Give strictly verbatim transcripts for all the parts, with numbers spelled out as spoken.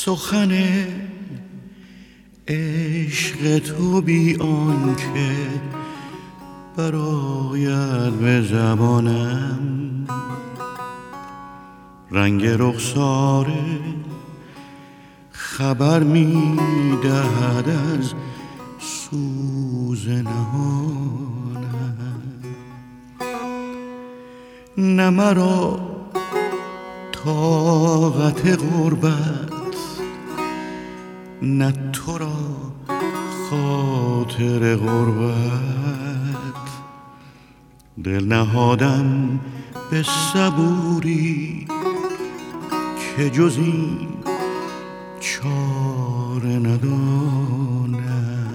سخن عشق تو بی آنکه برآید به زبانم، رنگ رخسار خبر می دهد از سوز نهانم. نه مرا طاقت غربت، نه تو را خاطر غربت، دل نهادم به صبوری که جز این چاره ندانم.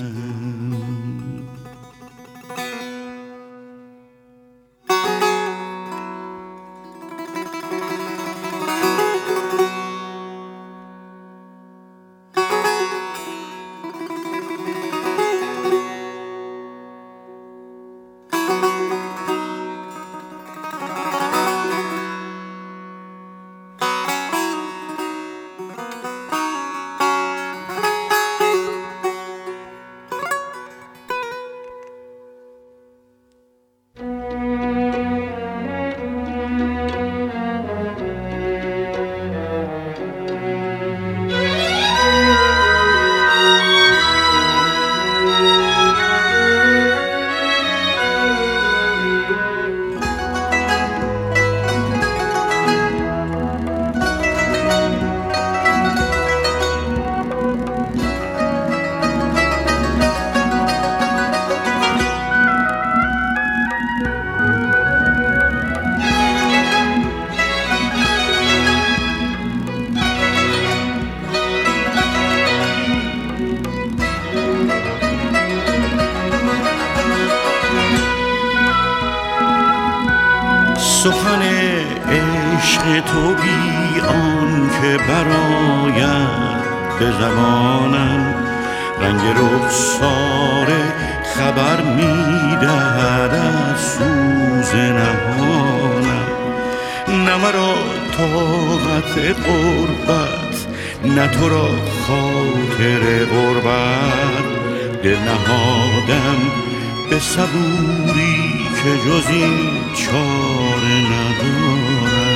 سخن عشق تو بی آن که برآید به زبانم، رنگ رخسار خبر می دهد از سوز نهانم. نه مرا طاقت غربت، نه تو را خاطر غربت، دل نهادم به صبوری که جز این چاره ندارم.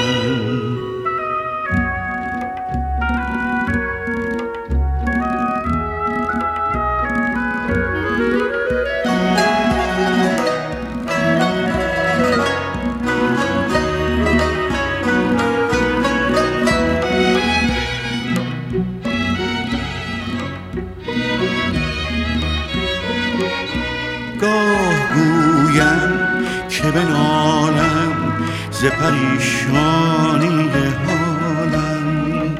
گاه گویم که بنالم ز پریشانی حالم،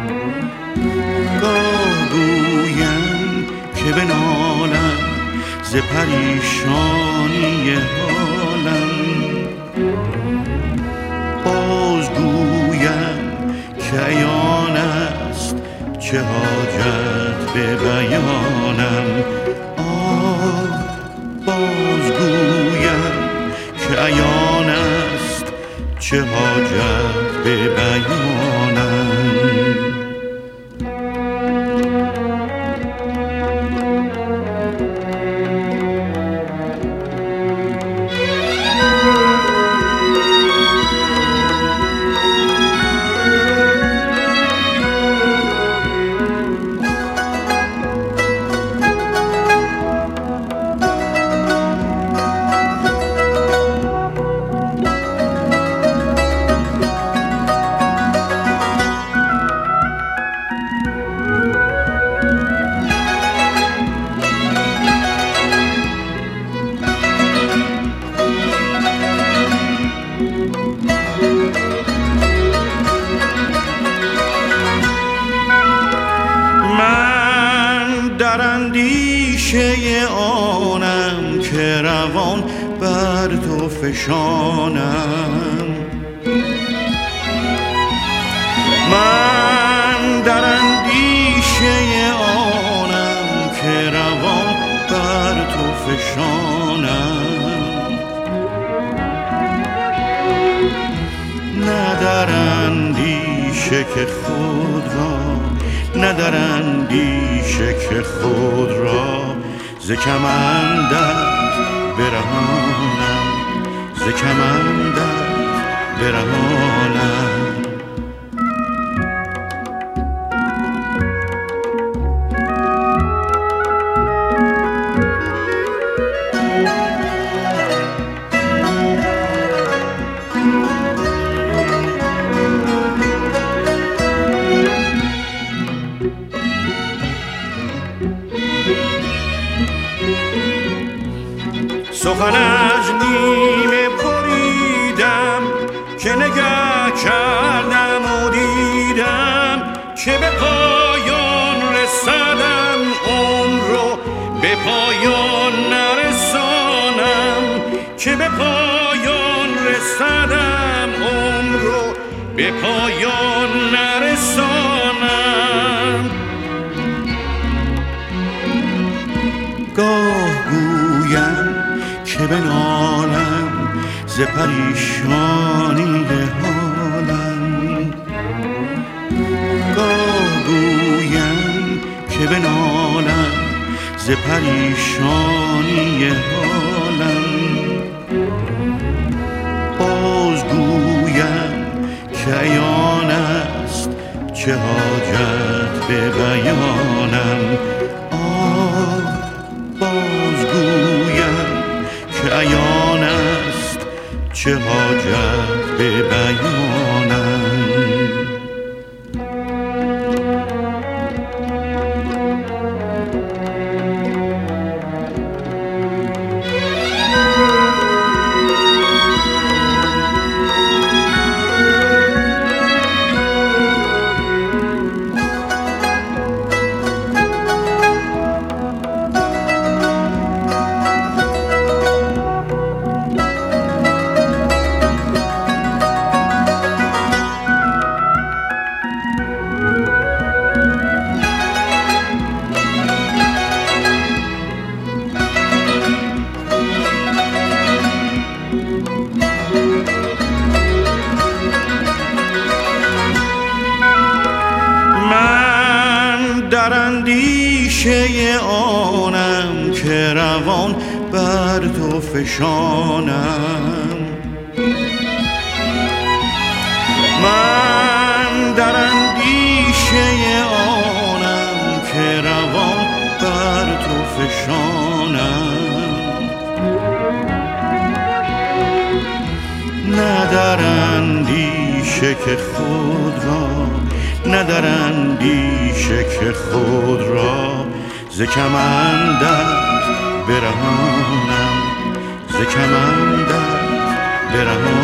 گاه گویم که بنالم ز پریشانی حالم، باز گویم که عیان است چه حاجت به بیانم. آه باز گویم که عیان است چه حاجت به بیانم. در اندیشه آنم که روان بر تو فشانم، من در اندیشه آنم که روان بر تو فشانم. نه در اندیشه که خود را نه در اندیشه که خود را ز کمندت برهانم، ز کمندت برهانم. سخن از نیمه بریدم که نگه کردم و دیدم که به پایان رسدم، عمر رو به پایان نرسانم، که به پایان رسدم، عمر رو به پایان نرسانم. گاه گویم که بنالم ز پریشانی حالم، گاه گویم که بنالم ز پریشانی حالم، باز گویم که عیان است چه حاجت به بیانم. آه باز گویم که عیان است چه حاجت به بیانم. در اندیشه آنم که روان بر تو فشانم، من در اندیشه آنم که روان بر تو فشانم، نه در اندیشه که خود را، نه در اندیشه که خود را ز کمندت برهانم، ز کمندت برهانم.